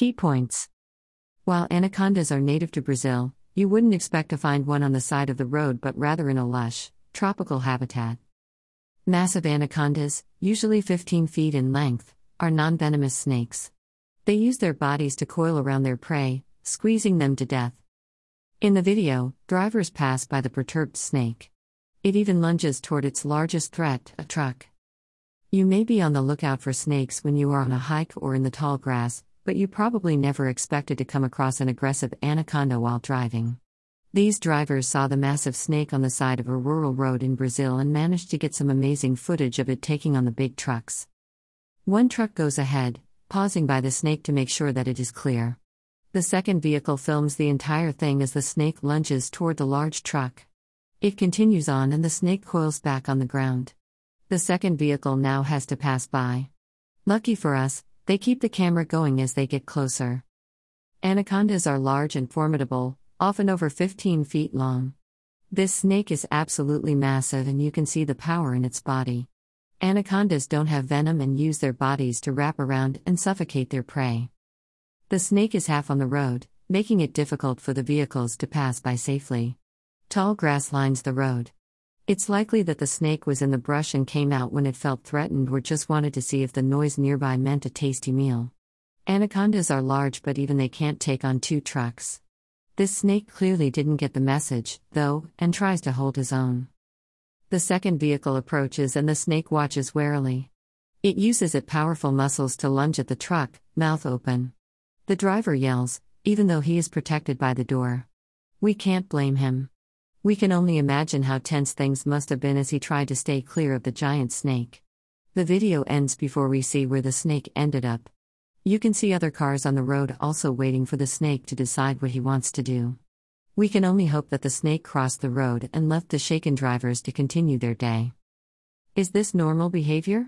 Key points. While anacondas are native to Brazil, you wouldn't expect to find one on the side of the road but rather in a lush, tropical habitat. Massive anacondas, usually 15 feet in length, are non-venomous snakes. They use their bodies to coil around their prey, squeezing them to death. In the video, drivers pass by the perturbed snake. It even lunges toward its largest threat, a truck. You may be on the lookout for snakes when you are on a hike or in the tall grass, but you probably never expected to come across an aggressive anaconda while driving. These drivers saw the massive snake on the side of a rural road in Brazil and managed to get some amazing footage of it taking on the big trucks. One truck goes ahead, pausing by the snake to make sure that it is clear. The second vehicle films the entire thing as the snake lunges toward the large truck. It continues on and the snake coils back on the ground. The second vehicle now has to pass by. Lucky for us, they keep the camera going as they get closer. Anacondas are large and formidable, often over 15 feet long. This snake is absolutely massive and you can see the power in its body. Anacondas don't have venom and use their bodies to wrap around and suffocate their prey. The snake is half on the road, making it difficult for the vehicles to pass by safely. Tall grass lines the road. It's likely that the snake was in the brush and came out when it felt threatened or just wanted to see if the noise nearby meant a tasty meal. Anacondas are large, but even they can't take on two trucks. This snake clearly didn't get the message, though, and tries to hold his own. The second vehicle approaches and the snake watches warily. It uses its powerful muscles to lunge at the truck, mouth open. The driver yells, even though he is protected by the door. We can't blame him. We can only imagine how tense things must have been as he tried to stay clear of the giant snake. The video ends before we see where the snake ended up. You can see other cars on the road also waiting for the snake to decide what he wants to do. We can only hope that the snake crossed the road and left the shaken drivers to continue their day. Is this normal behavior?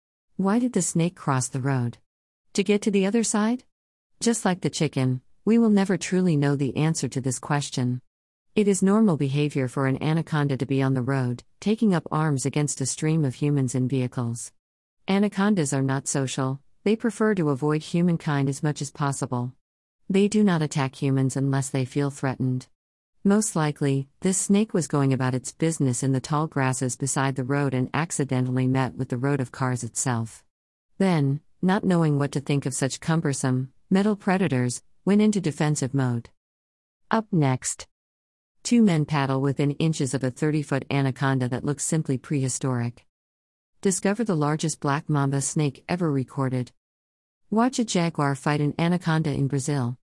Why did the snake cross the road? To get to the other side? Just like the chicken, we will never truly know the answer to this question. It is normal behavior for an anaconda to be on the road, taking up arms against a stream of humans and vehicles. Anacondas are not social, they prefer to avoid humankind as much as possible. They do not attack humans unless they feel threatened. Most likely, this snake was going about its business in the tall grasses beside the road and accidentally met with the road of cars itself. Then, not knowing what to think of such cumbersome, metal predators, went into defensive mode. Up next. Two men paddle within inches of a 30-foot anaconda that looks simply prehistoric. Discover the largest black mamba snake ever recorded. Watch a jaguar fight an anaconda in Brazil.